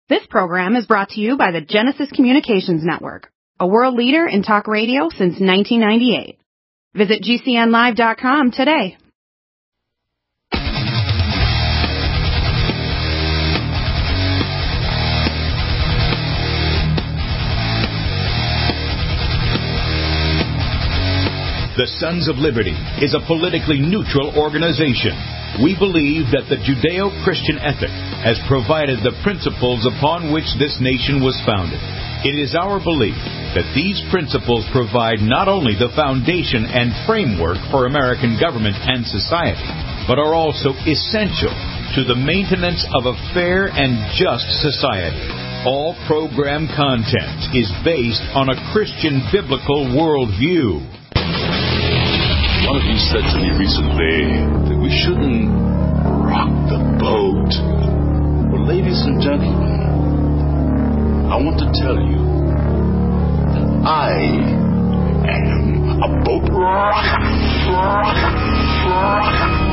This program is brought to you by the Genesis Communications Network, a world leader in talk radio since 1998. Visit GCNlive.com today. The Sons of Liberty is a politically neutral organization. We believe that the Judeo-Christian ethic has provided the principles upon which this nation was founded. It is our belief that these principles provide not only the foundation and framework for American government and society, but are also essential to the maintenance of a fair and just society. All program content is based on a Christian biblical worldview. One of you said to me recently that we shouldn't rock the boat. Well, ladies and gentlemen, I want to tell you that I am a boat rocker.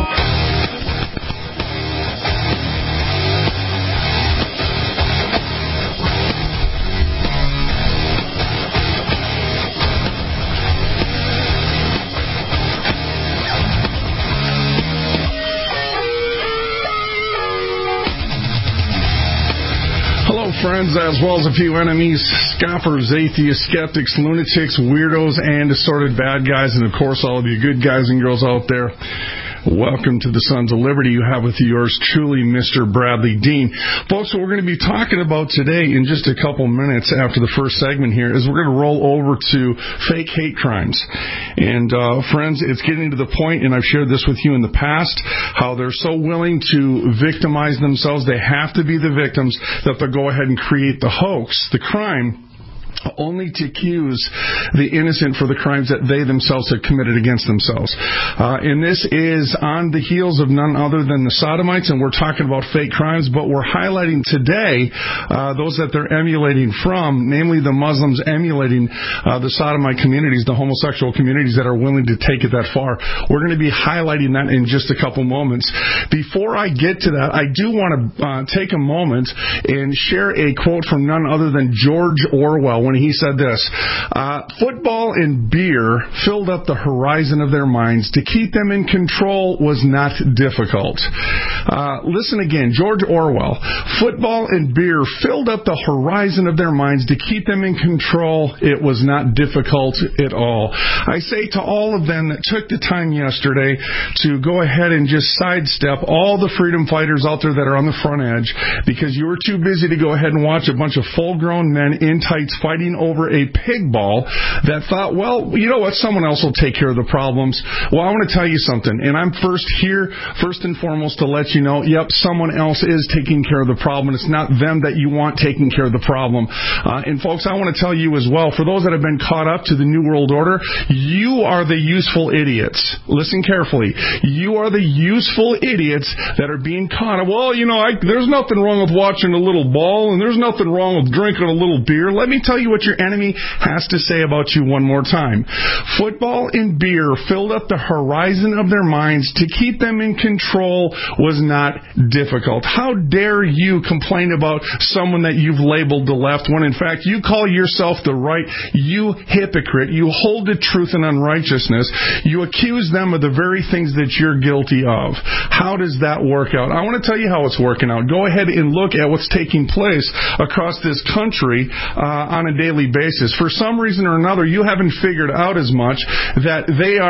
Friends, as well as a few enemies, scoffers, atheists, skeptics, lunatics, weirdos, and assorted bad guys, and of course all of you good guys and girls out there. Welcome to the Sons of Liberty. You have with yours truly, Mr. Bradley Dean. Folks, what we're going to be talking about today in just a couple minutes after the first segment here is we're going to roll over to fake hate crimes. And, friends, it's getting to the point, and I've shared this with you in the past, how they're so willing to victimize themselves. They have to be the victims that they'll go ahead and create the hoax, the crime, only to accuse the innocent for the crimes that they themselves have committed against themselves. And this is on the heels of none other than the Sodomites, and we're talking about fake crimes, but we're highlighting today those that they're emulating from, namely the Muslims emulating the Sodomite communities, the homosexual communities that are willing to take it that far. We're going to be highlighting that in just a couple moments. Before I get to that, I do want to take a moment and share a quote from none other than George Orwell when he said this: football and beer filled up the horizon of their minds. To keep them in control was not difficult. Listen again, George Orwell. Football and beer filled up the horizon of their minds. To keep them in control, it was not difficult at all. I say to all of them that took the time yesterday to go ahead and just sidestep all the freedom fighters out there that are on the front edge because you were too busy to go ahead and watch a bunch of full-grown men in tights fighting over a pig ball that thought, well, you know what, someone else will take care of the problems. Well, I want to tell you something, and I'm first and foremost to let you know, yep, someone else is taking care of the problem. It's not them that you want taking care of the problem. And folks, I want to tell you as well, for those that have been caught up to the New World Order, you are the useful idiots. Listen carefully. You are the useful idiots that are being caught up. Well, you know, there's nothing wrong with watching a little ball, and there's nothing wrong with drinking a little beer. Let me tell you what your enemy has to say about you one more time. Football and beer filled up the horizon of their minds. To keep them in control was not difficult. How dare you complain about someone that you've labeled the left when in fact you call yourself the right? You hypocrite. You hold the truth in unrighteousness. You accuse them of the very things that you're guilty of. How does that work out? I want to tell you how it's working out. Go ahead and look at what's taking place across this country on a daily basis. For some reason or another, you haven't figured out as much that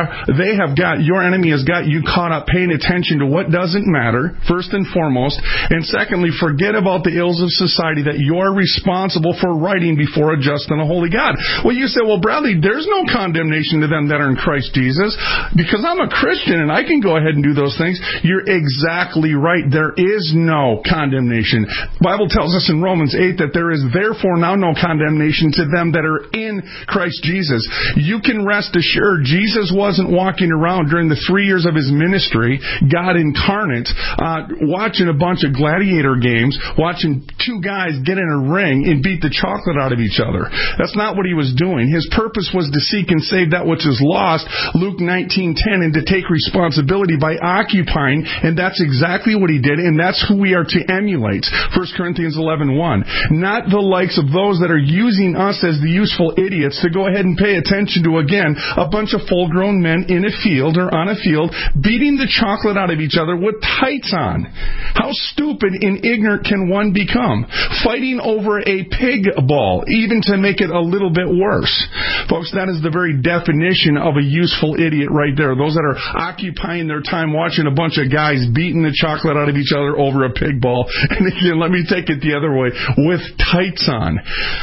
your enemy has got you caught up paying attention to what doesn't matter, first and foremost, and secondly, forget about the ills of society that you're responsible for righting before a just and a holy God. Well, you say, well, Bradley, there's no condemnation to them that are in Christ Jesus because I'm a Christian and I can go ahead and do those things. You're exactly right. There is no condemnation. The Bible tells us in Romans 8 that there is therefore now no condemnation salvation to them that are in Christ Jesus. You can rest assured Jesus wasn't walking around during the 3 years of his ministry, God incarnate, watching a bunch of gladiator games, watching two guys get in a ring and beat the chocolate out of each other. That's not what he was doing. His purpose was to seek and save that which is lost, Luke 19:10, and to take responsibility by occupying, and that's exactly what he did, and that's who we are to emulate. 1 Corinthians 11:1. Not the likes of those that are using us as the useful idiots to go ahead and pay attention to, again, a bunch of full-grown men in a field or on a field beating the chocolate out of each other with tights on. How stupid and ignorant can one become? Fighting over a pig ball, even to make it a little bit worse. Folks, that is the very definition of a useful idiot right there. Those that are occupying their time watching a bunch of guys beating the chocolate out of each other over a pig ball. And again, let me take it the other way, with tights on.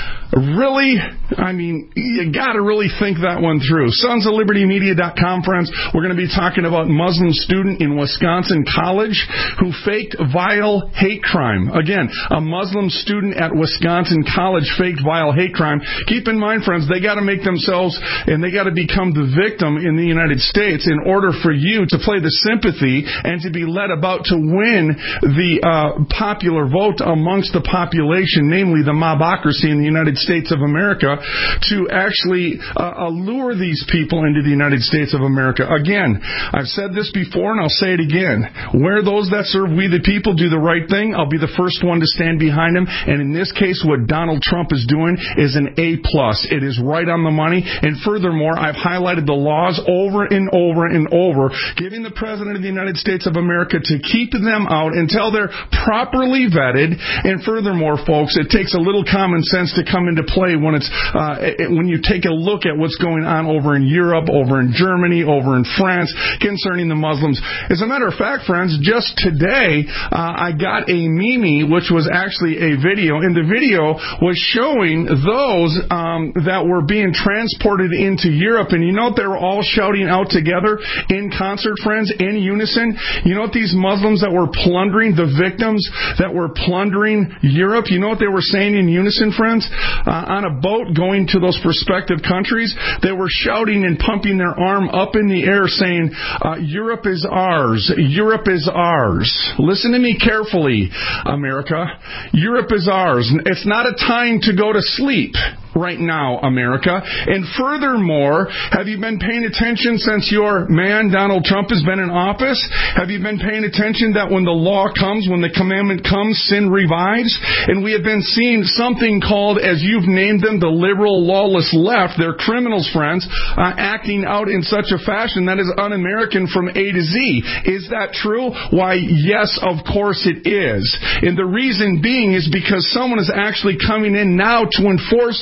Really? I mean, you got to really think that one through. SonsOfLibertyMedia.com, friends. We're going to be talking about Muslim student in Wisconsin College who faked vile hate crime. Again, a Muslim student at Wisconsin College faked vile hate crime. Keep in mind, friends, they got to make themselves and they got to become the victim in the United States in order for you to play the sympathy and to be led about to win the popular vote amongst the population, namely the mobocracy in the United States of America, to actually allure these people into the United States of America. Again, I've said this before and I'll say it again. Where those that serve we the people do the right thing, I'll be the first one to stand behind them. And in this case, what Donald Trump is doing is an A+. It is right on the money. And furthermore, I've highlighted the laws over and over and over, giving the President of the United States of America to keep them out until they're properly vetted. And furthermore, folks, it takes a little common sense to come into play when it's when you take a look at what's going on over in Europe, over in Germany, over in France concerning the Muslims. As a matter of fact, friends, just today I got a meme, which was actually a video, and the video was showing those that were being transported into Europe, and you know what they were all shouting out together in concert, friends, in unison? You know what these Muslims that were plundering, the victims that were plundering Europe, you know what they were saying in unison, friends? On a boat going to those prospective countries, they were shouting and pumping their arm up in the air saying, Europe is ours, Europe is ours. Listen to me carefully, America. Europe is ours. It's not a time to go to sleep right now, America. And furthermore, have you been paying attention since your man, Donald Trump, has been in office? Have you been paying attention that when the law comes, when the commandment comes, sin revives? And we have been seeing something called, as you've named them, the liberal lawless left. They're criminals, friends, acting out in such a fashion that is un-American from A to Z. Is that true? Why, yes, of course it is. And the reason being is because someone is actually coming in now to enforce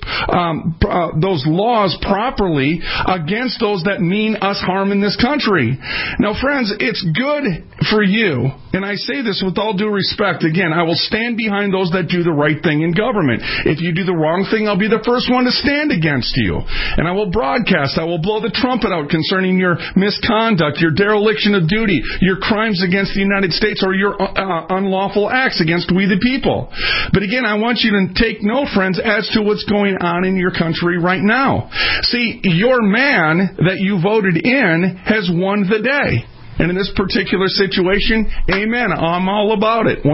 those laws properly against those that mean us harm in this country. Now, friends, it's good for you, and I say this with all due respect. Again, I will stand behind those that do the right thing in government. If you do the wrong thing, I'll be the first one to stand against you. And I will broadcast, I will blow the trumpet out concerning your misconduct, your dereliction of duty, your crimes against the United States, or your unlawful acts against we the people. But again, I want you to take note, friends, as to what's going on in your country right now. See, your man that you voted in has won the day. And in this particular situation, amen, I'm all about it, 100%.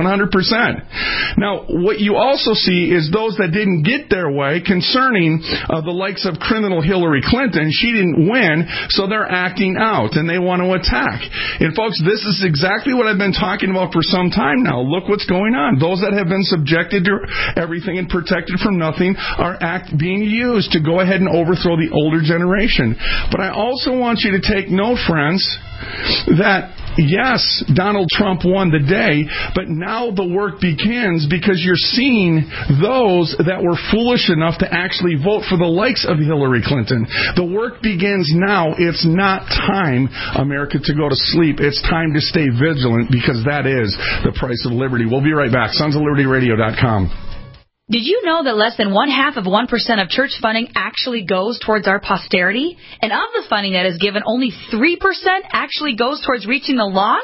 Now, what you also see is those that didn't get their way concerning the likes of criminal Hillary Clinton. She didn't win, so they're acting out, and they want to attack. And folks, this is exactly what I've been talking about for some time now. Look what's going on. Those that have been subjected to everything and protected from nothing are being used to go ahead and overthrow the older generation. But I also want you to take note, friends, that yes, Donald Trump won the day, but now the work begins because you're seeing those that were foolish enough to actually vote for the likes of Hillary Clinton. The work begins now. It's not time, America, to go to sleep. It's time to stay vigilant because that is the price of liberty. We'll be right back. SonsOfLibertyRadio.com. Did you know that less than 0.5% of church funding actually goes towards our posterity? And of the funding that is given, only 3% actually goes towards reaching the lost?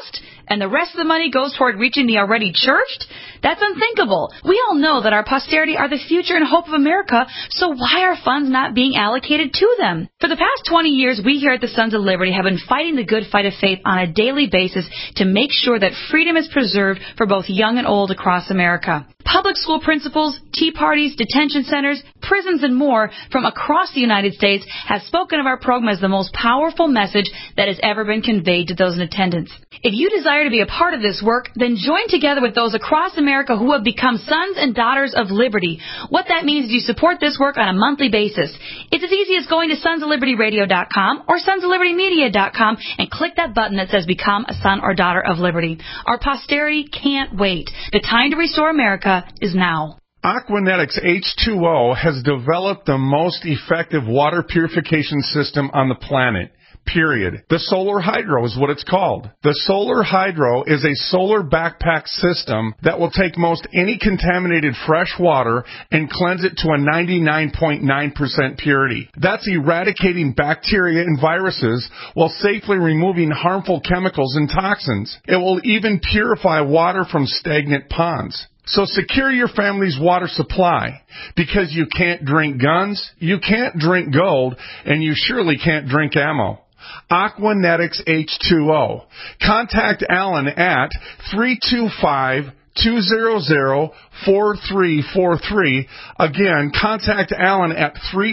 and the rest of the money goes toward reaching the already churched? That's unthinkable. We all know that our posterity are the future and hope of America, so why are funds not being allocated to them? For the past 20 years, we here at the Sons of Liberty have been fighting the good fight of faith on a daily basis to make sure that freedom is preserved for both young and old across America. Public school principals, tea parties, detention centers, prisons, and more from across the United States have spoken of our program as the most powerful message that has ever been conveyed to those in attendance. If you desire to be a part of this work, then join together with those across America who have become sons and daughters of liberty. What that means is you support this work on a monthly basis. It's as easy as going to sonsoflibertyradio.com or sonsoflibertymedia.com and click that button that says Become a Son or Daughter of Liberty. Our posterity can't wait. The time to restore America is now. Aquanetics H2O has developed the most effective water purification system on the planet. Period. The Solar Hydro is what it's called. The Solar Hydro is a solar backpack system that will take most any contaminated fresh water and cleanse it to a 99.9% purity. That's eradicating bacteria and viruses while safely removing harmful chemicals and toxins. It will even purify water from stagnant ponds. So secure your family's water supply, because you can't drink guns, you can't drink gold, and you surely can't drink ammo. Aquanetics H2O. Contact Alan at 325-200-4343. Again, contact Alan at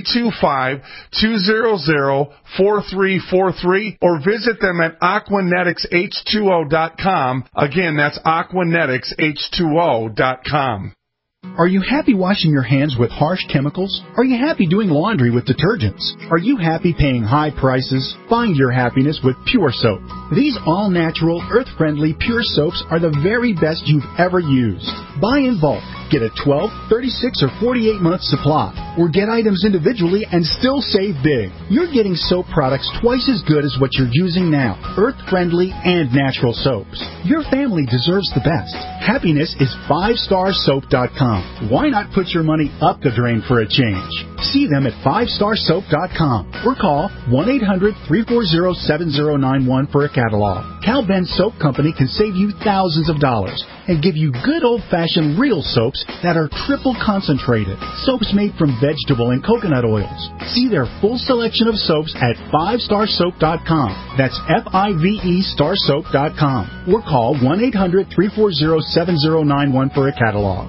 325-200-4343 or visit them at aquaneticsH2O.com. Again, that's aquaneticsH2O.com. Are you happy washing your hands with harsh chemicals? Are you happy doing laundry with detergents? Are you happy paying high prices? Find your happiness with Pure Soap. These all-natural, earth-friendly Pure Soaps are the very best you've ever used. Buy in bulk. Get a 12, 36, or 48-month supply. Or get items individually and still save big. You're getting soap products twice as good as what you're using now. Earth-friendly and natural soaps. Your family deserves the best. Happiness is 5starsoap.com. Why not put your money up the drain for a change? See them at 5starsoap.com or call 1-800-340-7091 for a catalog. Cal Ben Soap Company can save you thousands of dollars and give you good old-fashioned real soaps that are triple concentrated. Soaps made from vegetable and coconut oils. See their full selection of soaps at 5starsoap.com. That's F-I-V-E starsoap.com. Or call 1-800-340-7091 for a catalog.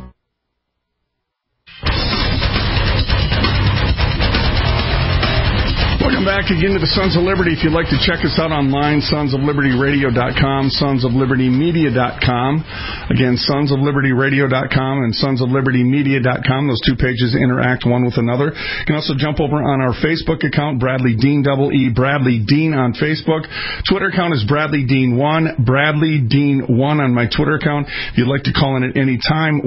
Welcome back again to the Sons of Liberty. If you'd like to check us out online, sonsoflibertyradio.com, sonsoflibertymedia.com. Again, sonsoflibertyradio.com and sonsoflibertymedia.com. Those two pages interact one with another. You can also jump over on our Facebook account, Bradley Dean, E-E, Bradley Dean on Facebook. Twitter account is Bradley Dean1, Bradley Dean1 on my Twitter account. If you'd like to call in at any time,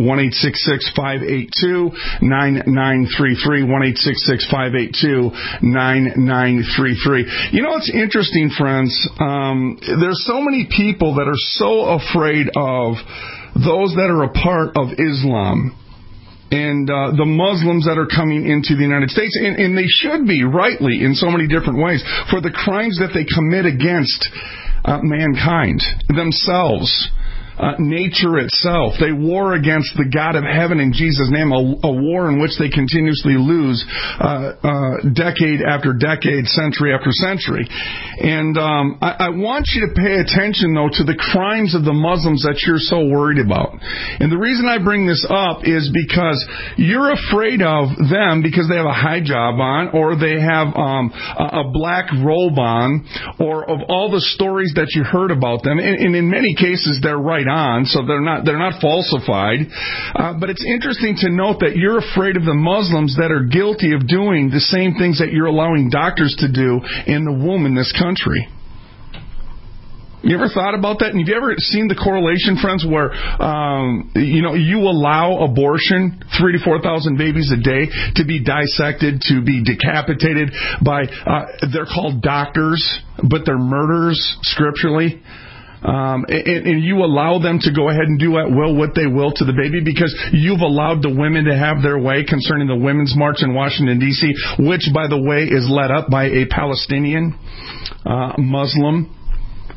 1-866-582-9933, 1-866-582-9933. You know, it's interesting, friends. There's so many people that are so afraid of those that are a part of Islam and the Muslims that are coming into the United States, and they should be, rightly, in so many different ways, for the crimes that they commit against mankind, themselves. Nature itself. They war against the God of heaven in Jesus' name, a war in which they continuously lose decade after decade, century after century. And I want you to pay attention, though, to the crimes of the Muslims that you're so worried about. And the reason I bring this up is because you're afraid of them because they have a hijab on, or they have a black robe on, or of all the stories that you heard about them. And in many cases, they're right on, so they're not falsified. But it's interesting to note that you're afraid of the Muslims that are guilty of doing the same things that you're allowing doctors to do in the womb in this country. You ever thought about that? And have you ever seen the correlation, friends, where you allow abortion, 3,000 to 4,000 babies a day, to be dissected, to be decapitated by they're called doctors, but they're murderers scripturally. And you allow them to go ahead and do at will what they will to the baby because you've allowed the women to have their way concerning the Women's March in Washington, D.C., which, by the way, is led up by a Palestinian Muslim.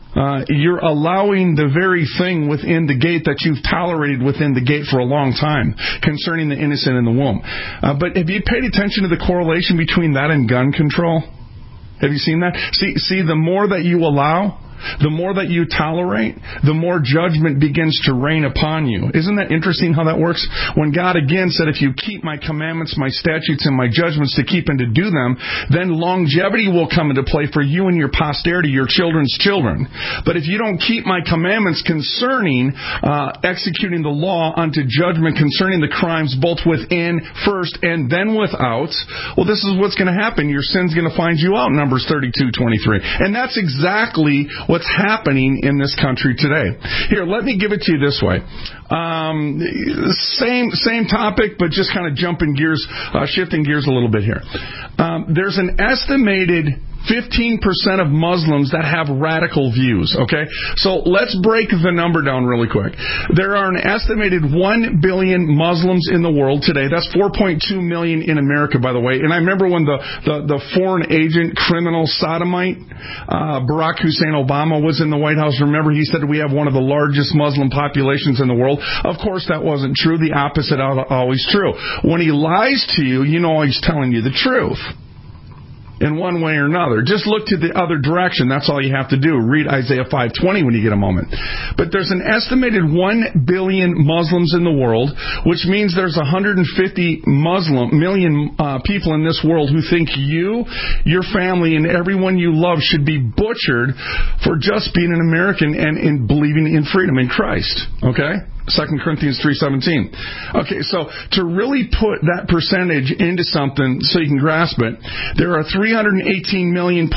You're allowing the very thing within the gate that you've tolerated within the gate for a long time concerning the innocent in the womb. But have you paid attention to the correlation between that and gun control? Have you seen that? See, the more that you allow, the more that you tolerate, the more judgment begins to reign upon you. Isn't that interesting how that works? When God again said, if you keep my commandments, my statutes, and my judgments to keep and to do them, then longevity will come into play for you and your posterity, your children's children. But if you don't keep my commandments concerning executing the law unto judgment, concerning the crimes both within first and then without, well, this is what's going to happen. Your sin's going to find you out, Numbers 32:23. And that's exactly what's happening in this country today. Here, let me give it to you this way. Same topic, but just kind of shifting gears a little bit here. There's an estimated 15% of Muslims that have radical views, okay? So let's break the number down really quick. There are an estimated 1 billion Muslims in the world today. That's 4.2 million in America, by the way. And I remember when the foreign agent, criminal sodomite, Barack Hussein Obama was in the White House. Remember, he said we have one of the largest Muslim populations in the world. Of course, that wasn't true. The opposite always true. When he lies to you, you know he's telling you the truth. In one way or another. Just look to the other direction. That's all you have to do. Read Isaiah 5:20 when you get a moment. But there's an estimated 1 billion Muslims in the world, which means there's 150 million people in this world who think you, your family, and everyone you love should be butchered for just being an American and in believing in freedom in Christ. Okay? 2 Corinthians 3:17. Okay, so to really put that percentage into something so you can grasp it, there are 318.9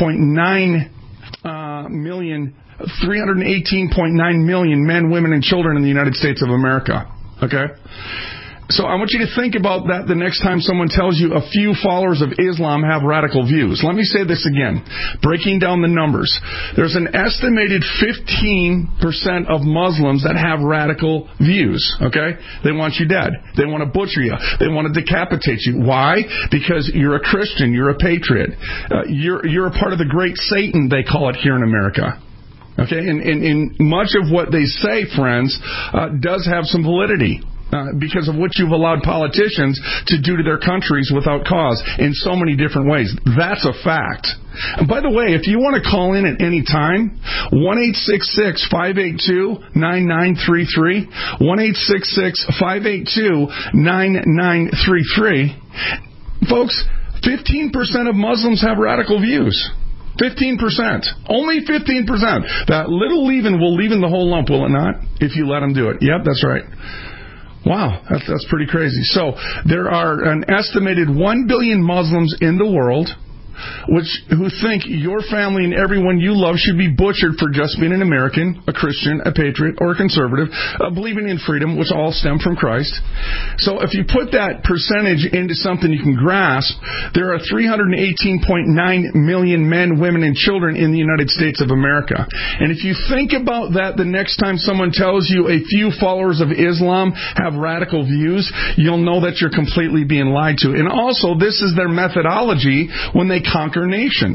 million men, women, and children in the United States of America. Okay? So I want you to think about that the next time someone tells you a few followers of Islam have radical views. Let me say this again, breaking down the numbers. There's an estimated 15% of Muslims that have radical views, okay? They want you dead. They want to butcher you. They want to decapitate you. Why? Because you're a Christian. You're a patriot. You're a part of the great Satan, they call it here in America. Okay? And much of what they say, friends, does have some validity. Because of what you've allowed politicians to do to their countries without cause in so many different ways. That's a fact. And by the way, if you want to call in at any time, 1-866-582-9933, 1-866-582-9933. Folks, 15% of Muslims have radical views. 15%. Only 15%. That little leaven will leaven the whole lump, will it not? If you let them do it. Yep, that's right. Wow, that's pretty crazy. So there are an estimated 1 billion Muslims in the world who think your family and everyone you love should be butchered for just being an American, a Christian, a patriot, or a conservative, believing in freedom, which all stem from Christ. So if you put that percentage into something you can grasp, there are 318.9 million men, women, and children in the United States of America. And if you think about that the next time someone tells you a few followers of Islam have radical views, you'll know that you're completely being lied to. And also, this is their methodology when they conquer nations.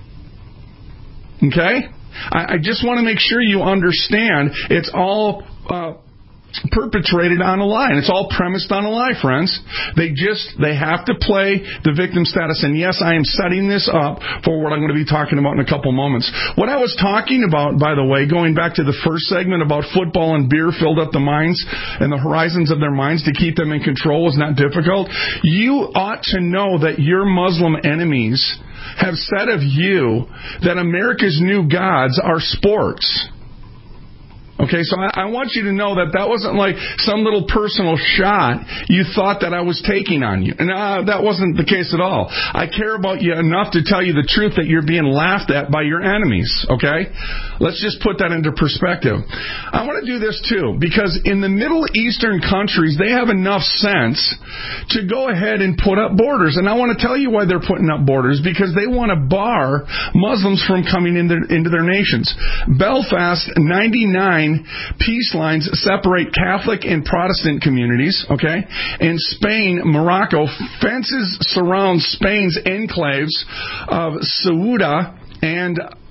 Okay? I just want to make sure you understand it's all perpetrated on a lie. And it's all premised on a lie, friends. They have to play the victim status. And yes, I am setting this up for what I'm going to be talking about in a couple moments. What I was talking about, by the way, going back to the first segment about football and beer filled up the minds and the horizons of their minds to keep them in control was not difficult. You ought to know that your Muslim enemies have said of you that America's new gods are sports. Okay, so I want you to know that wasn't like some little personal shot you thought that I was taking on you. And that wasn't the case at all. I care about you enough to tell you the truth that you're being laughed at by your enemies, okay? Let's just put that into perspective. I want to do this too, because in the Middle Eastern countries, they have enough sense to go ahead and put up borders. And I want to tell you why they're putting up borders, because they want to bar Muslims from coming into their nations. Belfast, 99 peace lines separate Catholic and Protestant communities, okay? In Spain, Morocco, fences surround Spain's enclaves of Ceuta and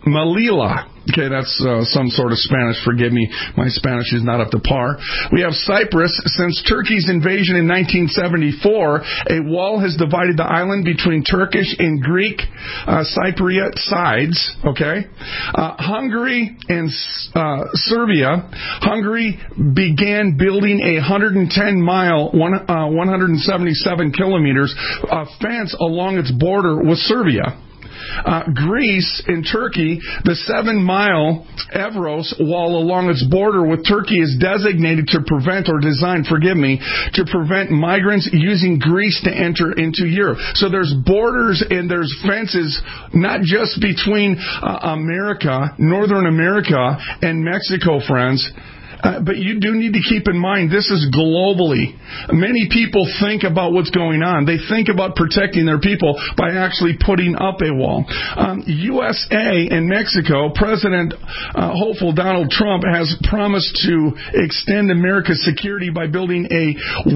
Melilla. Okay, that's some sort of Spanish. Forgive me, my Spanish is not up to par. We have Cyprus. Since Turkey's invasion in 1974, a wall has divided the island between Turkish and Greek Cypriot sides. Okay, Hungary and Serbia. Hungary began building a 110-mile, 177 kilometers fence along its border with Serbia. Greece and Turkey, the 7-mile Evros wall along its border with Turkey is designated to prevent, or designed, to prevent migrants using Greece to enter into Europe. So there's borders and there's fences not just between Northern America and Mexico, friends. But you do need to keep in mind, this is globally. Many people think about what's going on. They think about protecting their people by actually putting up a wall. USA and Mexico, President hopeful Donald Trump has promised to extend America's security by building a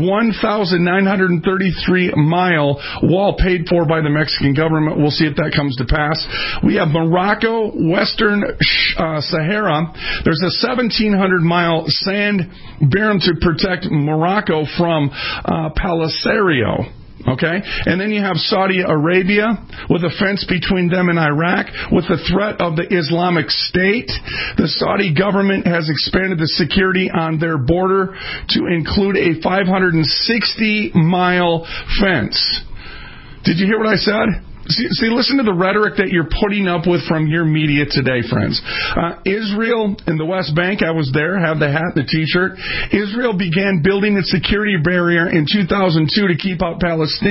1,933-mile wall paid for by the Mexican government. We'll see if that comes to pass. We have Morocco, Western Sahara. There's a 1,700-mile sand barren to protect Morocco from Polisario. Okay? And then you have Saudi Arabia with a fence between them and Iraq with the threat of the Islamic State. The Saudi government has expanded the security on their border to include a 560-mile fence. Did you hear what I said? See, listen to the rhetoric that you're putting up with from your media today, friends. Israel and the West Bank, I was there, have the hat, the T-shirt. Israel began building its security barrier in 2002 to keep out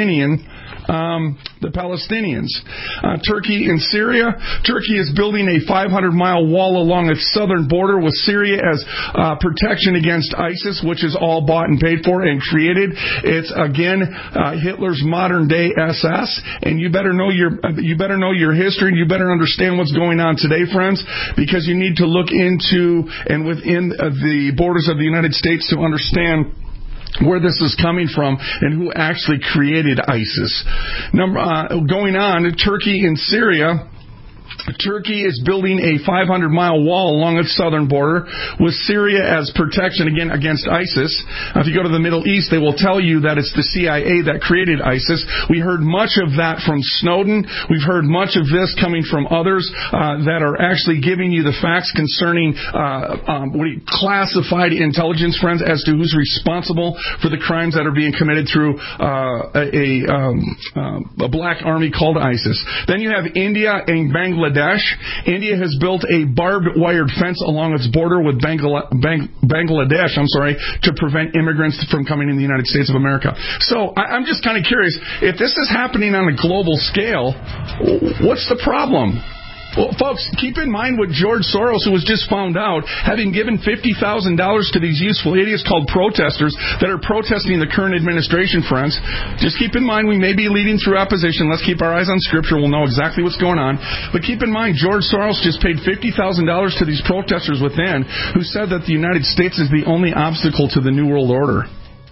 the Palestinians. Turkey and Syria. Turkey is building a 500-mile wall along its southern border with Syria as protection against ISIS, which is all bought and paid for and created. It's, again, Hitler's modern-day SS, and you better know your history, and you better understand what's going on today, friends, because you need to look into and within the borders of the United States to understand where this is coming from and who actually created ISIS. Going on, Turkey and Syria. Turkey is building a 500-mile wall along its southern border with Syria as protection, again, against ISIS. If you go to the Middle East, they will tell you that it's the CIA that created ISIS. We heard much of that from Snowden. We've heard much of this coming from others that are actually giving you the facts concerning classified intelligence, friends, as to who's responsible for the crimes that are being committed through a black army called ISIS. Then you have India and Bangladesh. India has built a barbed wired fence along its border with Bangladesh, to prevent immigrants from coming in the United States of America. So I'm just kind of curious, if this is happening on a global scale, what's the problem? Well, folks, keep in mind what George Soros, who was just found out, having given $50,000 to these useful idiots called protesters that are protesting the current administration, friends. Just keep in mind we may be leading through opposition. Let's keep our eyes on Scripture. We'll know exactly what's going on. But keep in mind, George Soros just paid $50,000 to these protesters within who said that the United States is the only obstacle to the New World Order.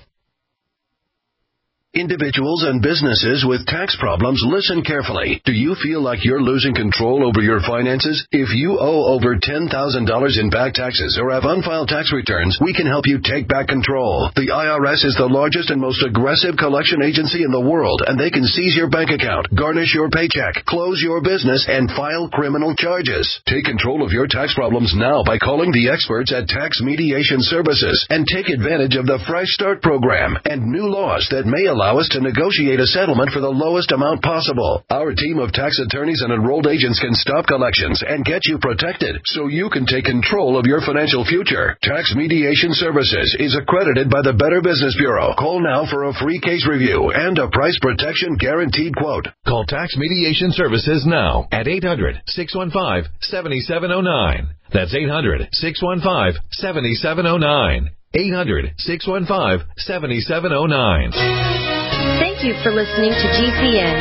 Individuals and businesses with tax problems, listen carefully. Do you feel like you're losing control over your finances? If you owe over $10,000 in back taxes or have unfiled tax returns, we can help you take back control. The IRS is the largest and most aggressive collection agency in the world, and they can seize your bank account, garnish your paycheck, close your business, and file criminal charges. Take control of your tax problems now by calling the experts at Tax Mediation Services and take advantage of the Fresh Start program and new laws that may allow us to negotiate a settlement for the lowest amount possible. Our team of tax attorneys and enrolled agents can stop collections and get you protected so you can take control of your financial future. Tax Mediation Services is accredited by the Better Business Bureau. Call now for a free case review and a price protection guaranteed quote. Call Tax Mediation Services now at 800-615-7709. That's 800-615-7709. 800-615-7709. Thank you for listening to GCN.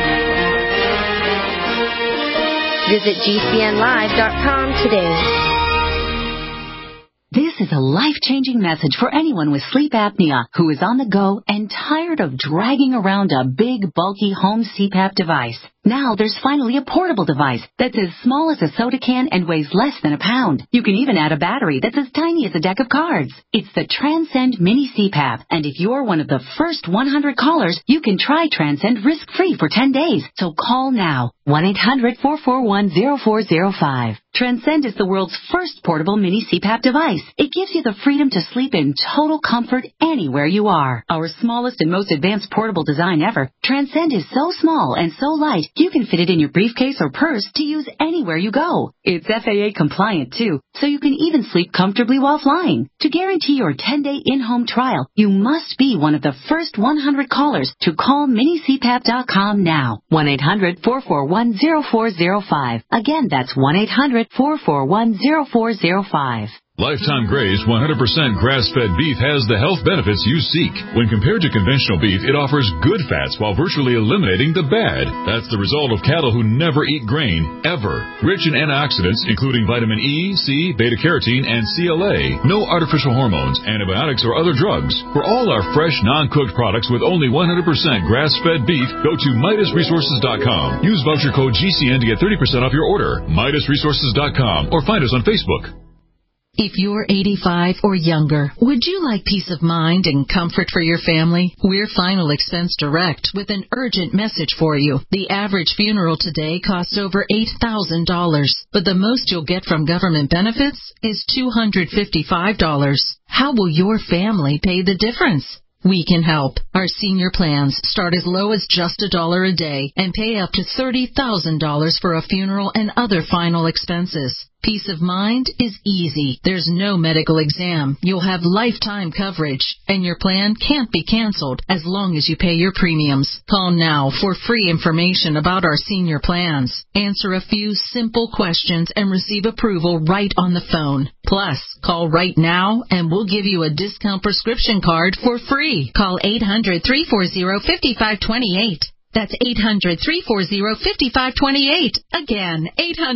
Visit GCNlive.com today. This This is a life-changing message for anyone with sleep apnea who is on the go and tired of dragging around a big, bulky home CPAP device. Now there's finally a portable device that's as small as a soda can and weighs less than a pound. You can even add a battery that's as tiny as a deck of cards. It's the Transcend Mini CPAP, and if you're one of the first 100 callers, you can try Transcend risk-free for 10 days. So call now, 1-800-441-0405. Transcend is the world's first portable mini CPAP device. It gives you the freedom to sleep in total comfort anywhere you are. Our smallest and most advanced portable design ever, Transcend is so small and so light, you can fit it in your briefcase or purse to use anywhere you go. It's FAA compliant too, so you can even sleep comfortably while flying. To guarantee your 10-day in-home trial, you must be one of the first 100 callers to call minicpap.com now. 1-800-441-0405. Again, that's 1-800-441-0405. Lifetime Graze 100% grass-fed beef has the health benefits you seek. When compared to conventional beef, it offers good fats while virtually eliminating the bad. That's the result of cattle who never eat grain, ever. Rich in antioxidants, including vitamin E, C, beta-carotene, and CLA. No artificial hormones, antibiotics, or other drugs. For all our fresh, non-cooked products with only 100% grass-fed beef, go to MidasResources.com. Use voucher code GCN to get 30% off your order. MidasResources.com, or find us on Facebook. If you're 85 or younger, would you like peace of mind and comfort for your family? We're Final Expense Direct with an urgent message for you. The average funeral today costs over $8,000, but the most you'll get from government benefits is $255. How will your family pay the difference? We can help. Our senior plans start as low as just $1 a day and pay up to $30,000 for a funeral and other final expenses. Peace of mind is easy. There's no medical exam. You'll have lifetime coverage, and your plan can't be canceled as long as you pay your premiums. Call now for free information about our senior plans. Answer a few simple questions and receive approval right on the phone. Plus, call right now and we'll give you a discount prescription card for free. Call 800-340-5528. That's 800-340-5528. Again,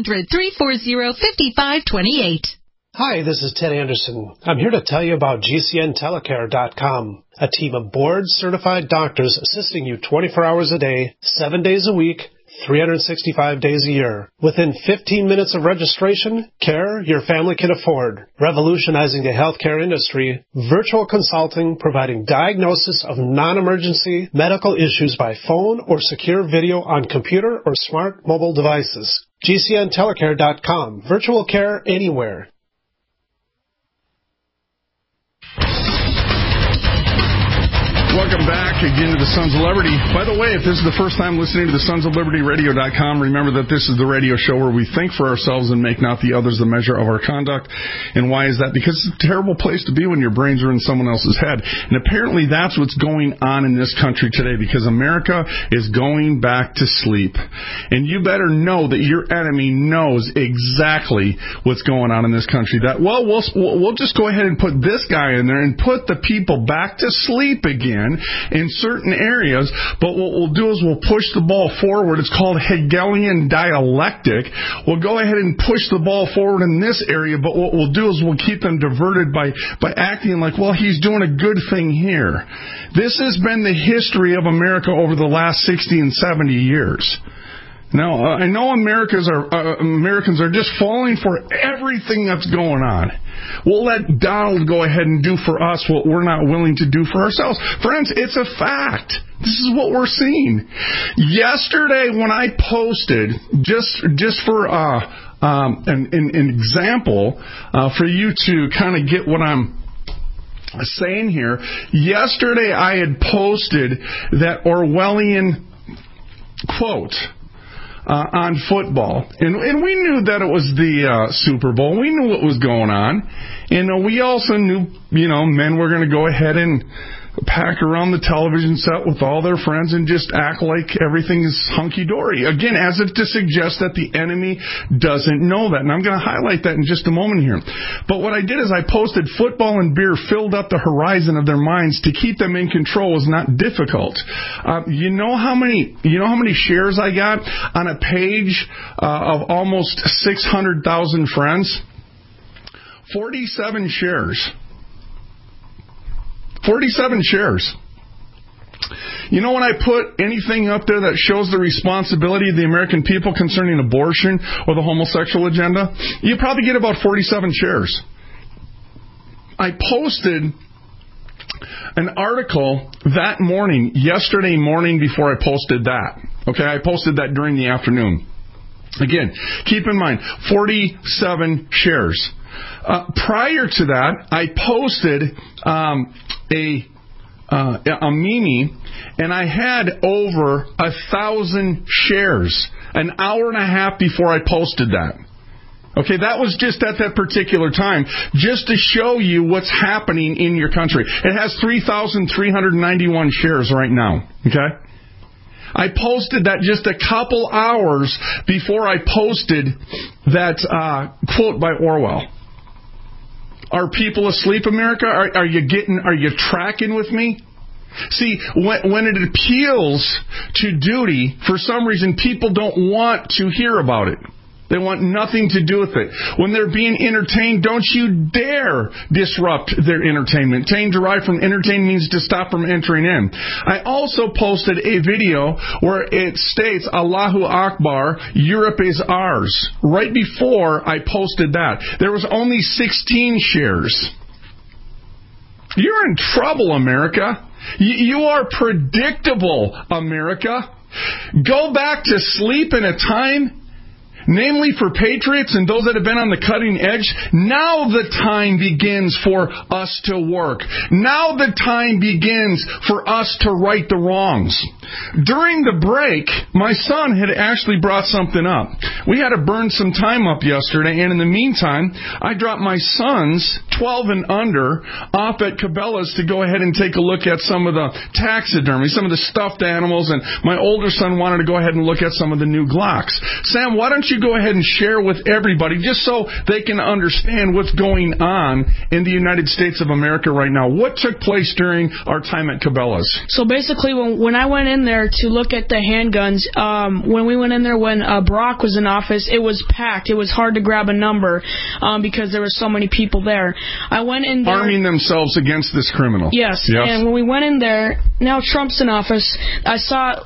800-340-5528. Hi, this is Ted Anderson. I'm here to tell you about GCNtelecare.com, a team of board-certified doctors assisting you 24 hours a day, 7 days a week, 365 days a year. Within 15 minutes of registration, care your family can afford. Revolutionizing the healthcare industry, virtual consulting providing diagnosis of non-emergency medical issues by phone or secure video on computer or smart mobile devices. GCNtelecare.com. Virtual care anywhere. Welcome back again to the Sons of Liberty. By the way, if this is the first time listening to the Sons of Liberty Radio.com, remember that this is the radio show where we think for ourselves and make not the others the measure of our conduct. And why is that? Because it's a terrible place to be when your brains are in someone else's head. And apparently that's what's going on in this country today, because America is going back to sleep. And you better know that your enemy knows exactly what's going on in this country. That, well, we'll just go ahead and put this guy in there and put the people back to sleep again in certain areas, but what we'll do is we'll push the ball forward. It's called Hegelian dialectic. We'll go ahead and push the ball forward in this area, but what we'll do is we'll keep them diverted by acting like, well, he's doing a good thing here. This has been the history of America over the last 60 and 70 years. Now, I know Americans are just falling for everything that's going on. We'll let Donald go ahead and do for us what we're not willing to do for ourselves. Friends, it's a fact. This is what we're seeing. Yesterday, when I posted, just for an example, for you to kind of get what I'm saying here, yesterday I had posted that Orwellian quote on football. And we knew that it was the Super Bowl. We knew what was going on. And we also knew, men were going to go ahead and pack around the television set with all their friends and just act like everything is hunky-dory. Again, as if to suggest that the enemy doesn't know that. And I'm going to highlight that in just a moment here. But what I did is I posted football and beer filled up the horizon of their minds. To keep them in control is not difficult. You know how many shares I got on a page of almost 600,000 friends? 47 shares. 47 shares. You know, when I put anything up there that shows the responsibility of the American people concerning abortion or the homosexual agenda, you probably get about 47 shares. I posted an article that morning, yesterday morning, before I posted that. Okay, I posted that during the afternoon. Again, keep in mind, 47 shares. Prior to that, I posted a meme, and I had over 1,000 shares an hour and a half before I posted that. Okay, that was just at that particular time, just to show you what's happening in your country. It has 3,391 shares right now. Okay? I posted that just a couple hours before I posted that quote by Orwell. Are people asleep, America? Are you tracking with me? See, when it appeals to duty, for some reason people don't want to hear about it. They want nothing to do with it. When they're being entertained, don't you dare disrupt their entertainment. Tame derived from entertain means to stop from entering in. I also posted a video where it states, Allahu Akbar, Europe is ours. Right before I posted that, there was only 16 shares. You're in trouble, America. You are predictable, America. Go back to sleep in a time, namely for patriots and those that have been on the cutting edge. Now the time begins for us to work. Now the time begins for us to right the wrongs. During the break, my son had actually brought something up. We had to burn some time up yesterday, and in the meantime, I dropped my sons, 12 and under, off at Cabela's to go ahead and take a look at some of the taxidermy, some of the stuffed animals, and my older son wanted to go ahead and look at some of the new Glocks. Sam, why don't you go ahead and share with everybody, just so they can understand what's going on in the United States of America right now. What took place during our time at Cabela's? So basically, when I went in there to look at the handguns, when we went in there when Barack was in office, it was packed. It was hard to grab a number because there were so many people there. I went in there, arming themselves against this criminal. Yes. And when we went in there, now Trump's in office, I saw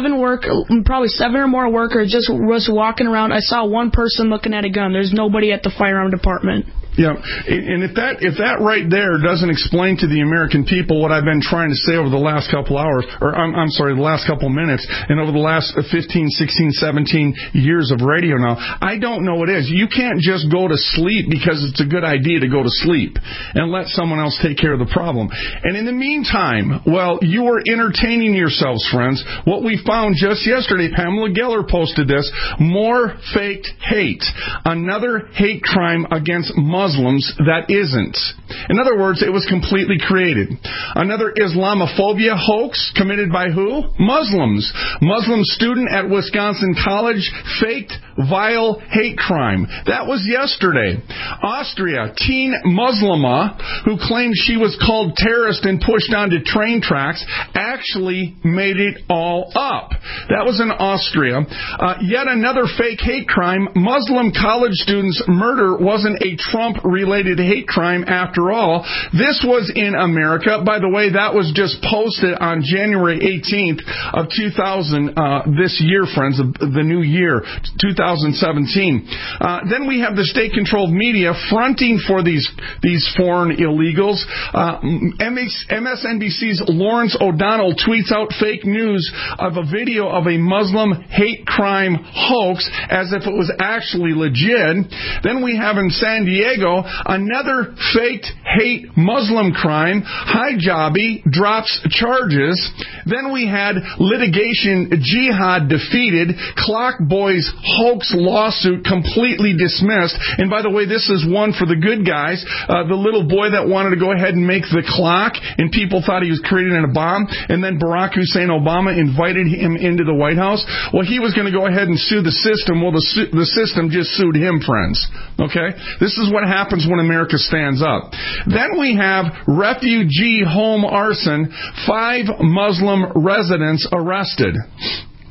probably seven or more workers just walking around. I saw one person looking at a gun. There's nobody at the firearm department. Yeah, and if that right there doesn't explain to the American people what I've been trying to say over the last couple hours, or I'm sorry, the last couple minutes, and over the last 15, 16, 17 years of radio now, I don't know what it is. You can't just go to sleep because it's a good idea to go to sleep and let someone else take care of the problem. And in the meantime, while you are entertaining yourselves, friends, what we found just yesterday, Pamela Geller posted this, more faked hate. Another hate crime against Muslims that isn't. In other words, it was completely created. Another Islamophobia hoax committed by who? Muslims. Muslim student at Wisconsin College faked vile hate crime. That was yesterday. Austria, teen Muslima who claimed she was called terrorist and pushed onto train tracks actually made it all up. That was in Austria. Yet another fake hate crime. Muslim college students' murder wasn't a Trump-related hate crime after all. This was in America. By the way, that was just posted on January 18th of 2000, this year, friends, of the new year, 2017. Then we have the state-controlled media fronting for these foreign illegals. MSNBC's Lawrence O'Donnell tweets out fake news of a video of a Muslim hate crime hoax as if it was actually legit. Then we have in San Diego another faked hate Muslim crime. Hijabi drops charges. Then we had litigation jihad defeated. Clock Boys hoax lawsuit completely dismissed. And by the way, this is one for the good guys. The little boy that wanted to go ahead and make the clock, and people thought he was creating a bomb, and then Barack Hussein Obama invited him into the White House. Well, he was going to go ahead and sue the system. Well, the system just sued him, friends. Okay? This is what happens when America stands up. Then we have refugee home arson, 5 Muslim residents arrested.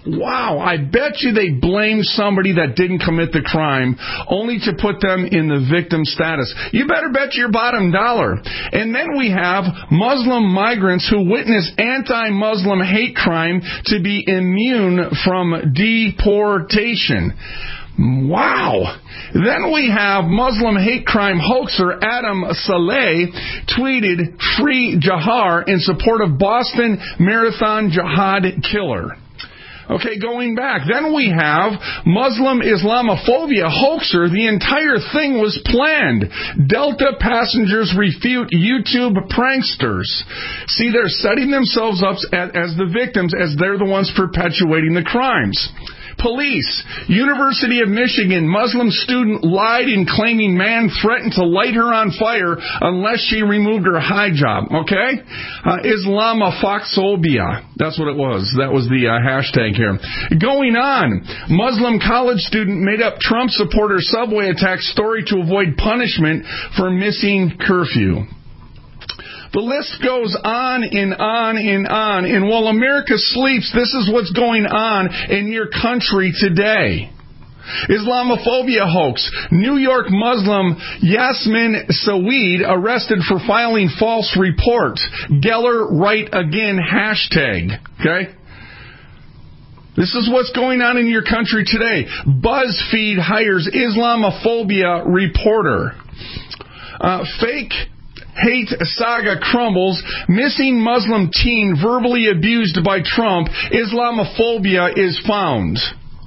Wow, I bet you they blamed somebody that didn't commit the crime only to put them in the victim status. You better bet your bottom dollar. And then we have Muslim migrants who witness anti-Muslim hate crime to be immune from deportation. Wow. Then we have Muslim hate crime hoaxer Adam Saleh tweeted Free Jahar in support of Boston Marathon jihad killer. Okay, going back. Then we have Muslim Islamophobia hoaxer. The entire thing was planned. Delta passengers refute YouTube pranksters. See, they're setting themselves up as the victims, as they're the ones perpetuating the crimes. Police. University of Michigan. Muslim student lied in claiming man threatened to light her on fire unless she removed her hijab. Okay? Islamophobia. That's what it was. That was the hashtag here. Going on. Muslim college student made up Trump supporter subway attack story to avoid punishment for missing curfew. The list goes on and on and on. And while America sleeps, this is what's going on in your country today. Islamophobia hoax. New York Muslim Yasmin Saweed arrested for filing false report. Geller right again hashtag. Okay? This is what's going on in your country today. BuzzFeed hires Islamophobia reporter. Fake hate saga crumbles. Missing Muslim teen verbally abused by Trump. Islamophobia is found.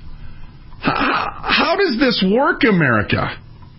How does this work, America?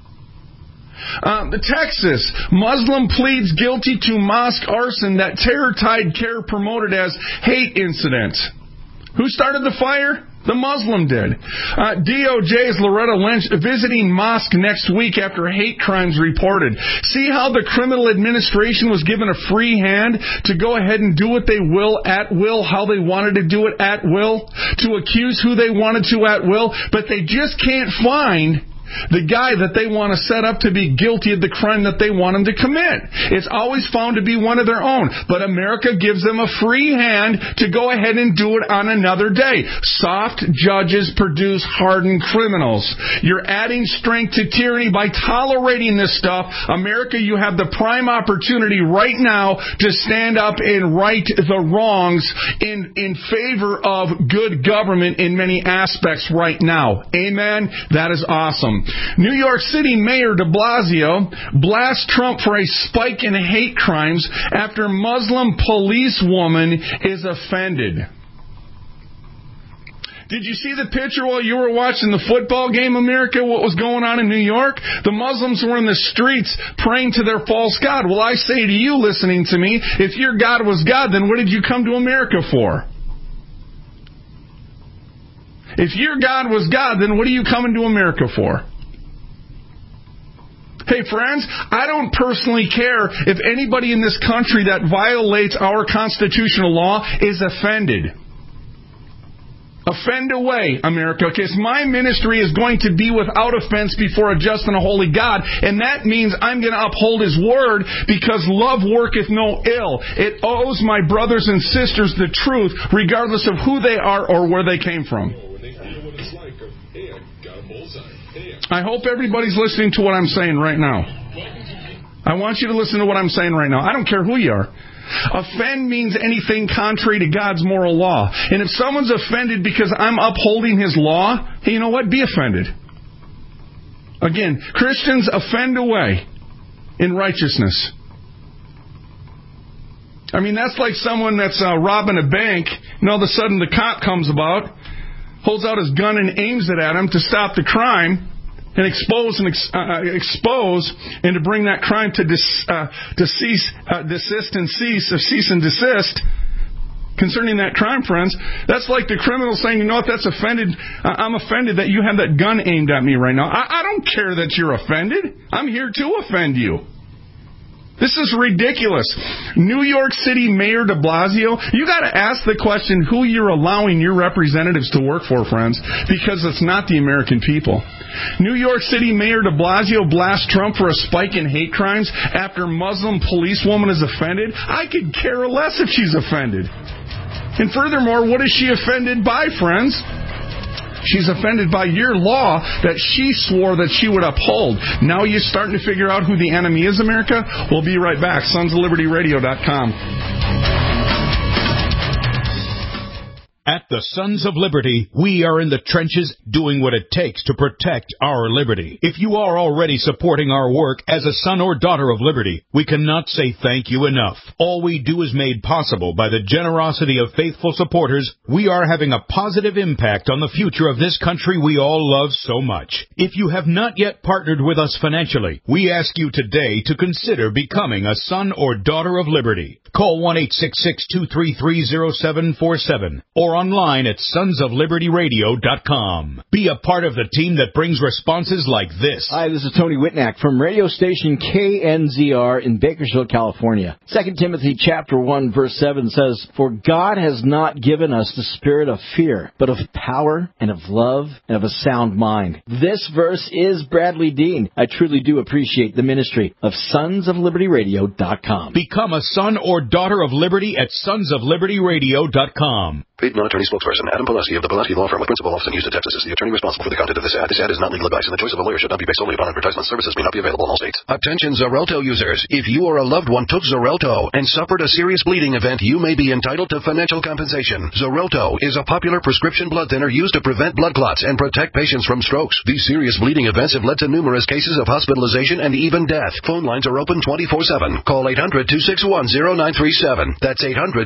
Texas. Muslim pleads guilty to mosque arson that Terror Tide Care promoted as hate incident. Who started the fire? The Muslim did. DOJ's Loretta Lynch visiting mosque next week after hate crimes reported. See how the criminal administration was given a free hand to go ahead and do what they will at will, how they wanted to do it at will, to accuse who they wanted to at will, but they just can't find the guy that they want to set up to be guilty of the crime that they want him to commit. It's always found to be one of their own. But America gives them a free hand to go ahead and do it on another day. Soft judges produce hardened criminals. You're adding strength to tyranny by tolerating this stuff. America, you have the prime opportunity right now to stand up and right the wrongs in favor of good government in many aspects right now. Amen? That is awesome. New York City Mayor de Blasio blasts Trump for a spike in hate crimes after Muslim policewoman is offended. Did you see the picture while you were watching the football game, America, what was going on in New York? The Muslims were in the streets praying to their false god. Well, I say to you listening to me, if your God was God, then what did you come to America for? If your God was God, then what are you coming to America for? Hey, friends, I don't personally care if anybody in this country that violates our constitutional law is offended. Offend away, America, because my ministry is going to be without offense before a just and a holy God, and that means I'm going to uphold His word because love worketh no ill. It owes my brothers and sisters the truth, regardless of who they are or where they came from. I hope everybody's listening to what I'm saying right now. I want you to listen to what I'm saying right now. I don't care who you are. Offend means anything contrary to God's moral law. And if someone's offended because I'm upholding His law, hey, you know what? Be offended. Again, Christians offend away in righteousness. I mean, that's like someone that's robbing a bank, and all of a sudden the cop comes about, holds out his gun and aims it at him to stop the crime and expose and to bring that crime to cease and desist concerning that crime, friends. That's like the criminal saying, you know what, that's offended. I'm offended that you have that gun aimed at me right now. I don't care that you're offended. I'm here to offend you. This is ridiculous. New York City Mayor de Blasio, you got to ask the question who you're allowing your representatives to work for, friends, because it's not the American people. New York City Mayor de Blasio blasts Trump for a spike in hate crimes after Muslim policewoman is offended. I could care less if she's offended. And furthermore, what is she offended by, friends? She's offended by your law that she swore that she would uphold. Now you're starting to figure out who the enemy is, America? We'll be right back. SonsOfLibertyRadio.com. At the Sons of Liberty, we are in the trenches doing what it takes to protect our liberty. If you are already supporting our work as a son or daughter of liberty, we cannot say thank you enough. All we do is made possible by the generosity of faithful supporters. We are having a positive impact on the future of this country we all love so much. If you have not yet partnered with us financially, we ask you today to consider becoming a son or daughter of liberty. Call 1-866-233-0747 or online at sonsoflibertyradio.com. Be a part of the team that brings responses like this. Hi, this is Tony Whitnack from radio station KNZR in Bakersfield, California. 2 Timothy chapter 1 verse 7 says, "For God has not given us the spirit of fear, but of power and of love and of a sound mind." This verse is Bradley Dean. I truly do appreciate the ministry of sonsoflibertyradio.com. Become a son or daughter of liberty at sonsoflibertyradio.com. Paid non-attorney spokesperson Adam Pulaski of the Pulaski Law Firm with principal office in Houston, Texas is the attorney responsible for the content of this ad. This ad is not legal advice, and the choice of a lawyer should not be based solely upon advertisement. Services may not be available in all states. Attention Xarelto users. If you or a loved one took Xarelto and suffered a serious bleeding event, you may be entitled to financial compensation. Xarelto is a popular prescription blood thinner used to prevent blood clots and protect patients from strokes. These serious bleeding events have led to numerous cases of hospitalization and even death. Phone lines are open 24/7. Call 800-261-0937. That's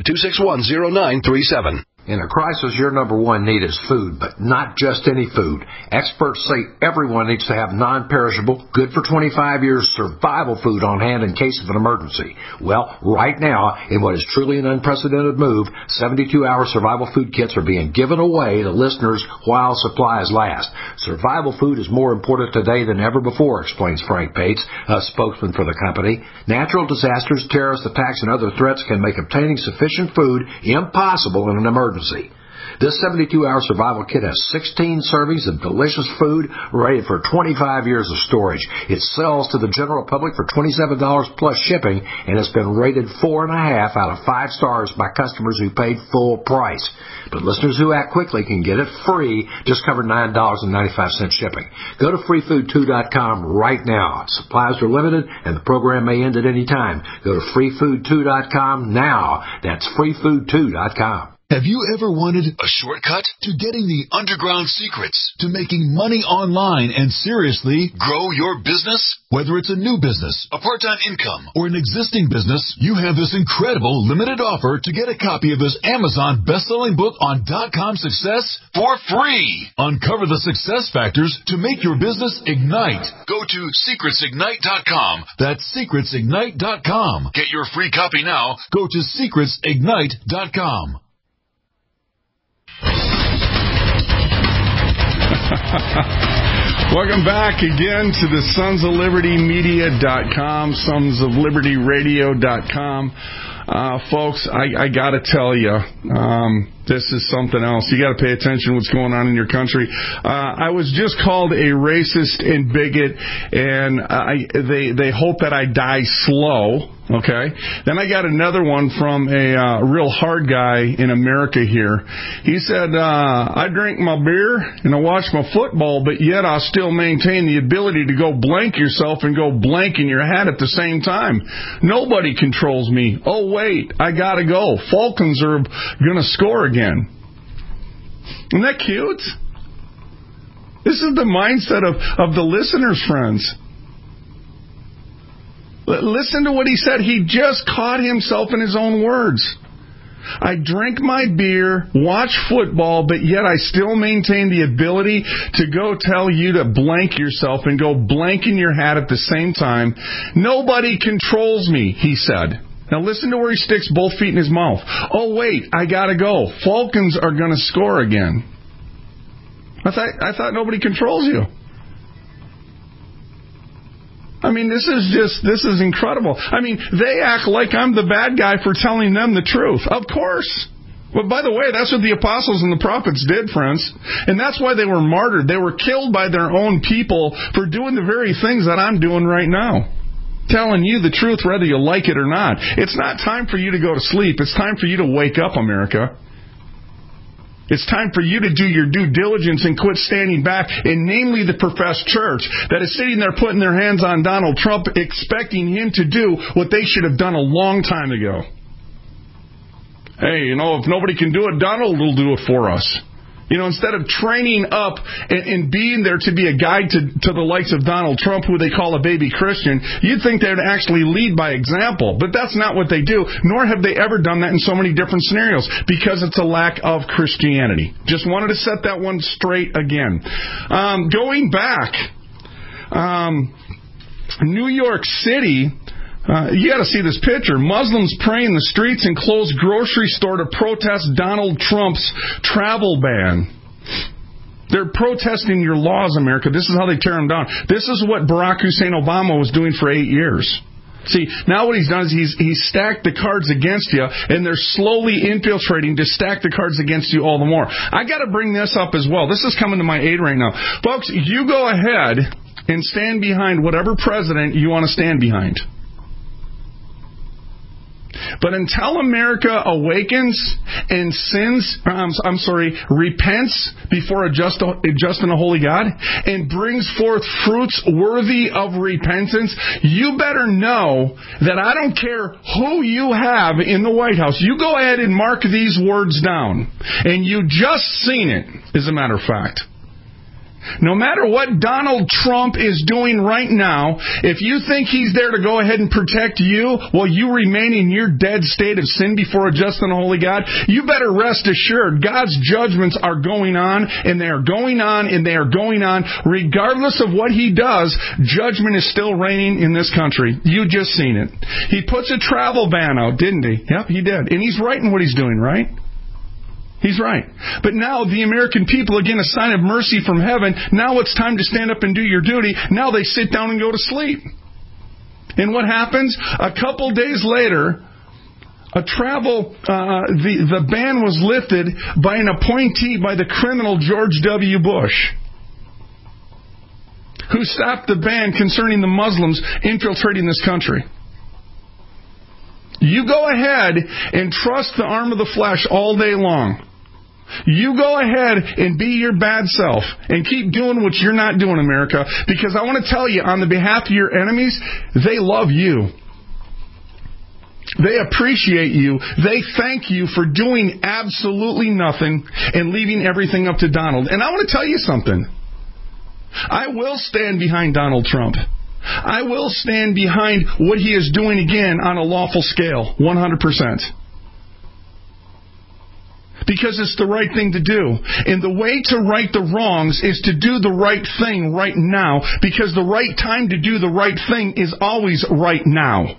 800-261-0937. In a crisis, your number one need is food, but not just any food. Experts say everyone needs to have non-perishable, good for 25 years survival food on hand in case of an emergency. Well, right now, in what is truly an unprecedented move, 72-hour survival food kits are being given away to listeners while supplies last. Survival food is more important today than ever before, explains Frank Bates, a spokesman for the company. Natural disasters, terrorist attacks, and other threats can make obtaining sufficient food impossible in an emergency. This 72-hour survival kit has 16 servings of delicious food ready for 25 years of storage. It sells to the general public for $27 plus shipping and has been rated 4.5 out of 5 stars by customers who paid full price. But listeners who act quickly can get it free, just cover $9.95 shipping. Go to freefood2.com right now. Supplies are limited and the program may end at any time. Go to freefood2.com now. That's freefood2.com. Have you ever wanted a shortcut to getting the underground secrets to making money online and seriously grow your business? Whether it's a new business, a part-time income, or an existing business, you have this incredible limited offer to get a copy of this Amazon best-selling book on .com success for free. Uncover the success factors to make your business ignite. Go to secretsignite.com. That's secretsignite.com. Get your free copy now. Go to secretsignite.com. Welcome back again to the sonsoflibertymedia.com, sonsoflibertyradio.com. Folks, I got to tell you, this is something else. You got to pay attention to what's going on in your country. I was just called a racist and bigot, and they hope that I die slow. Okay. Then I got another one from a real hard guy in America here. He said, I drink my beer and I watch my football, but yet I still maintain the ability to go blank yourself and go blank in your hat at the same time. Nobody controls me. Oh, wait, I got to go. Falcons are going to score again. Isn't that cute? This is the mindset of the listeners, friends. Listen to what he said. He just caught himself in his own words. I drink my beer, watch football, but yet I still maintain the ability to go tell you to blank yourself and go blank in your hat at the same time. Nobody controls me, he said. Now listen to where he sticks both feet in his mouth. Oh, wait, I gotta go. Falcons are going to score again. I thought nobody controls you. I mean, this is incredible. I mean, they act like I'm the bad guy for telling them the truth. Of course. But by the way, that's what the apostles and the prophets did, friends. And that's why they were martyred. They were killed by their own people for doing the very things that I'm doing right now. Telling you the truth whether you like it or not. It's not time for you to go to sleep. It's time for you to wake up, America. It's time for you to do your due diligence and quit standing back, and namely the professed church that is sitting there putting their hands on Donald Trump, expecting him to do what they should have done a long time ago. Hey, if nobody can do it, Donald will do it for us. Instead of training up and being there to be a guide to the likes of Donald Trump, who they call a baby Christian, you'd think they would actually lead by example. But that's not what they do, nor have they ever done that in so many different scenarios, because it's a lack of Christianity. Just wanted to set that one straight again. Going back, New York City... you got to see this picture. Muslims pray in the streets and close grocery store to protest Donald Trump's travel ban. They're protesting your laws, America. This is how they tear them down. This is what Barack Hussein Obama was doing for 8 years. See, now what he's done is he's stacked the cards against you, and they're slowly infiltrating to stack the cards against you all the more. I got to bring this up as well. This is coming to my aid right now. Folks, you go ahead and stand behind whatever president you want to stand behind. But until America awakens and repents before a just and a holy God and brings forth fruits worthy of repentance, you better know that I don't care who you have in the White House. You go ahead and mark these words down. And you just seen it, as a matter of fact. No matter what Donald Trump is doing right now, if you think he's there to go ahead and protect you while you remain in your dead state of sin before a just and a holy God, you better rest assured God's judgments are going on, and they are going on, and they are going on. Regardless of what he does, judgment is still reigning in this country. You just seen it. He puts a travel ban out, didn't he? Yep, he did. And he's right in what he's doing, right? He's right. But now the American people, again, a sign of mercy from heaven, now it's time to stand up and do your duty. Now they sit down and go to sleep. And what happens? A couple days later, the ban was lifted by an appointee by the criminal George W. Bush, who stopped the ban concerning the Muslims infiltrating this country. You go ahead and trust the arm of the flesh all day long. You go ahead and be your bad self and keep doing what you're not doing, America, because I want to tell you, on the behalf of your enemies, they love you. They appreciate you. They thank you for doing absolutely nothing and leaving everything up to Donald. And I want to tell you something. I will stand behind Donald Trump. I will stand behind what he is doing again on a lawful scale, 100%. Because it's the right thing to do. And the way to right the wrongs is to do the right thing right now, because the right time to do the right thing is always right now.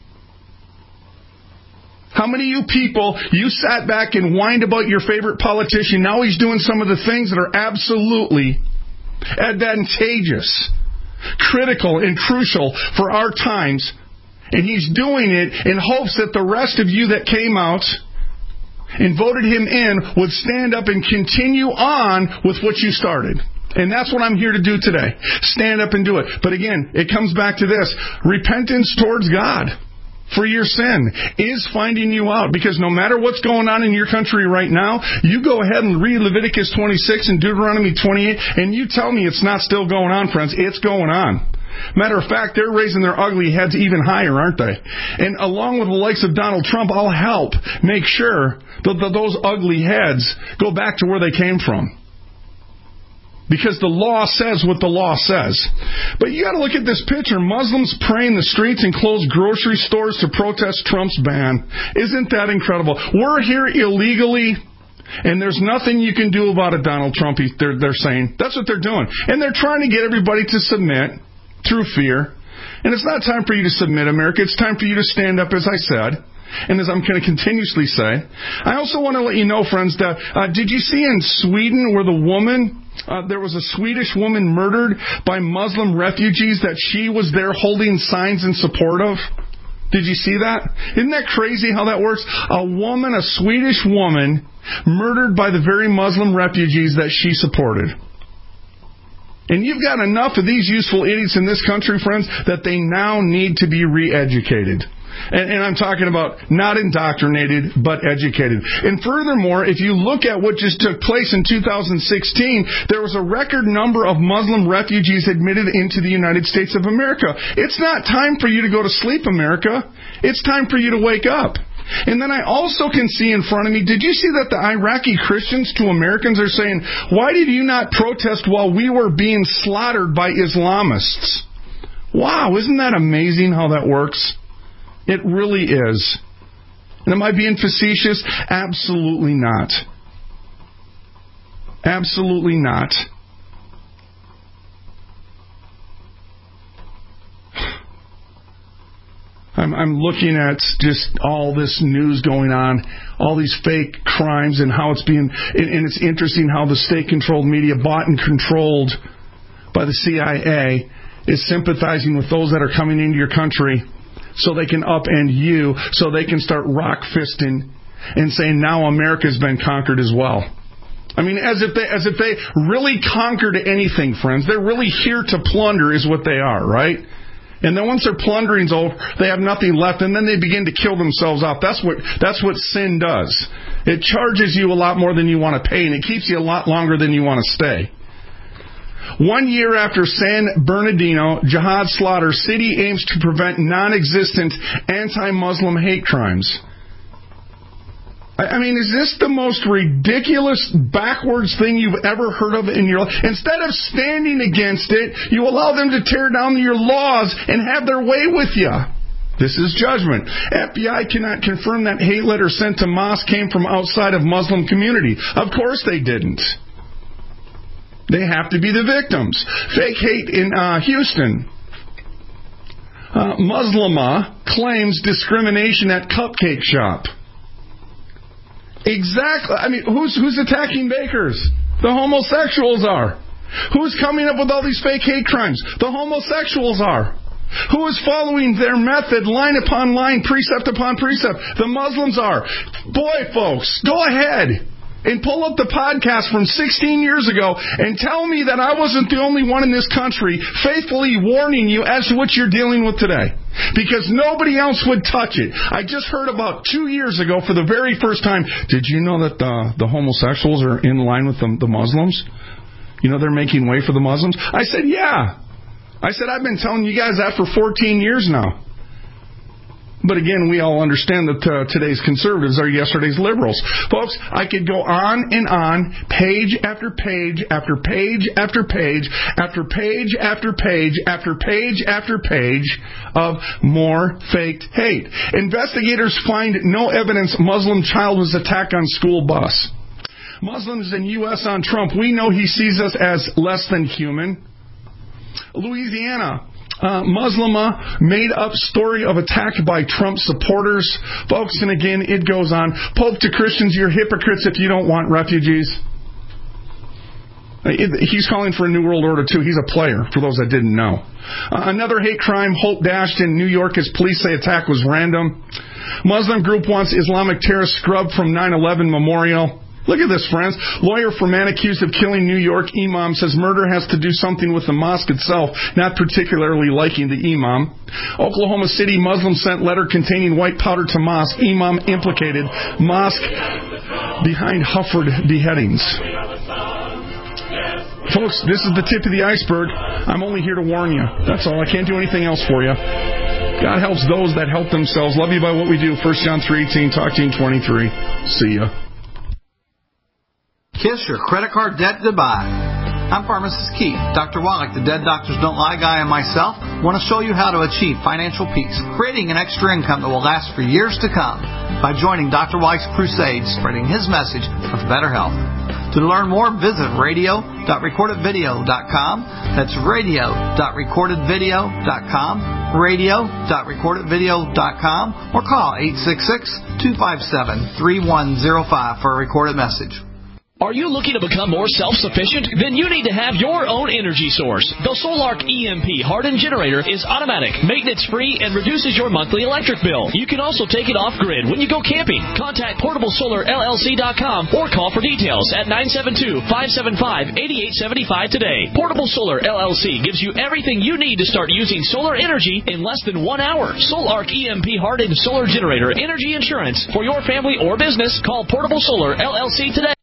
How many of you people, you sat back and whined about your favorite politician, now he's doing some of the things that are absolutely advantageous, critical and crucial for our times, and he's doing it in hopes that the rest of you that came out and voted him in would stand up and continue on with what you started. And that's what I'm here to do today. Stand up and do it. But again, it comes back to this. Repentance towards God for your sin is finding you out, because no matter what's going on in your country right now, you go ahead and read Leviticus 26 and Deuteronomy 28, and you tell me it's not still going on, friends. It's going on. Matter of fact, they're raising their ugly heads even higher, aren't they? And along with the likes of Donald Trump, I'll help make sure that those ugly heads go back to where they came from. Because the law says what the law says. But you got to look at this picture. Muslims pray in the streets and close grocery stores to protest Trump's ban. Isn't that incredible? We're here illegally, and there's nothing you can do about it, Donald Trump, they're saying. That's what they're doing. And they're trying to get everybody to submit through fear. And it's not time for you to submit, America. It's time for you to stand up, as I said, and as I'm going to continuously say. I also want to let you know, friends, that did you see in Sweden where there was a Swedish woman murdered by Muslim refugees that she was there holding signs in support of? Did you see that? Isn't that crazy how that works? A Swedish woman, murdered by the very Muslim refugees that she supported. And you've got enough of these useful idiots in this country, friends, that they now need to be re-educated. And I'm talking about not indoctrinated, but educated. And furthermore, if you look at what just took place in 2016, there was a record number of Muslim refugees admitted into the United States of America. It's not time for you to go to sleep, America. It's time for you to wake up. And then I also can see in front of me, did you see that the Iraqi Christians to Americans are saying, why did you not protest while we were being slaughtered by Islamists? Wow, isn't that amazing how that works? It really is. And am I being facetious? Absolutely not. Absolutely not. I'm looking at just all this news going on, all these fake crimes and how it's being, and it's interesting how the state-controlled media, bought and controlled by the CIA, is sympathizing with those that are coming into your country so they can upend you, so they can start rock-fisting and saying now America's been conquered as well. I mean, as if they really conquered anything, friends. They're really here to plunder is what they are, right? And then once their plundering's over, they have nothing left, and then they begin to kill themselves off. That's what sin does. It charges you a lot more than you want to pay, and it keeps you a lot longer than you want to stay. 1 year after San Bernardino jihad slaughter, city aims to prevent non-existent anti-Muslim hate crimes. I mean, is this the most ridiculous, backwards thing you've ever heard of in your life? Instead of standing against it, you allow them to tear down your laws and have their way with you. This is judgment. FBI cannot confirm that hate letter sent to mosque came from outside of Muslim community. Of course they didn't. They have to be the victims. Fake hate in Houston. Muslima claims discrimination at cupcake shop. Exactly. I mean, who's attacking bakers? The homosexuals are. Who's coming up with all these fake hate crimes? The homosexuals are. Who is following their method line upon line, precept upon precept? The Muslims are. Boy, folks, go ahead and pull up the podcast from 16 years ago and tell me that I wasn't the only one in this country faithfully warning you as to what you're dealing with today. Because nobody else would touch it. I just heard about 2 years ago for the very first time, did you know that the homosexuals are in line with the Muslims? You know, they're making way for the Muslims? I said, yeah. I said, I've been telling you guys that for 14 years now. But again, we all understand that today's conservatives are yesterday's liberals. Folks, I could go on and on, page after page after page after page after page after page after page after page of more faked hate. Investigators find no evidence Muslim child was attacked on school bus. Muslims in U.S. on Trump, we know he sees us as less than human. Louisiana. Muslima made up story of attack by Trump supporters. Folks, and again, it goes on. Pope to Christians, you're hypocrites if you don't want refugees. He's calling for a New World Order, too. He's a player, for those that didn't know. Another hate crime, Hope dashed in New York as police say attack was random. Muslim group wants Islamic terrorist scrubbed from 9/11 memorial. Look at this, friends. Lawyer for man accused of killing New York imam says murder has to do something with the mosque itself, not particularly liking the imam. Oklahoma City Muslim sent letter containing white powder to mosque. Imam implicated. Mosque behind Hufford beheadings. Folks, this is the tip of the iceberg. I'm only here to warn you. That's all. I can't do anything else for you. God helps those that help themselves. Love you by what we do. 1 John 3:18, Talk Team 23. See ya. Kiss your credit card debt goodbye. I'm Pharmacist Keith. Dr. Wallach, the Dead Doctors Don't Lie guy, and myself want to show you how to achieve financial peace, creating an extra income that will last for years to come by joining Dr. Wallach's crusade, spreading his message of better health. To learn more, visit radio.recordedvideo.com. That's radio.recordedvideo.com, radio.recordedvideo.com, or call 866-257-3105 for a recorded message. Are you looking to become more self-sufficient? Then you need to have your own energy source. The Solark EMP hardened generator is automatic, maintenance-free, and reduces your monthly electric bill. You can also take it off-grid when you go camping. Contact PortableSolarLLC.com or call for details at 972-575-8875 today. Portable Solar LLC gives you everything you need to start using solar energy in less than 1 hour. Solark EMP hardened solar generator energy insurance for your family or business. Call Portable Solar LLC today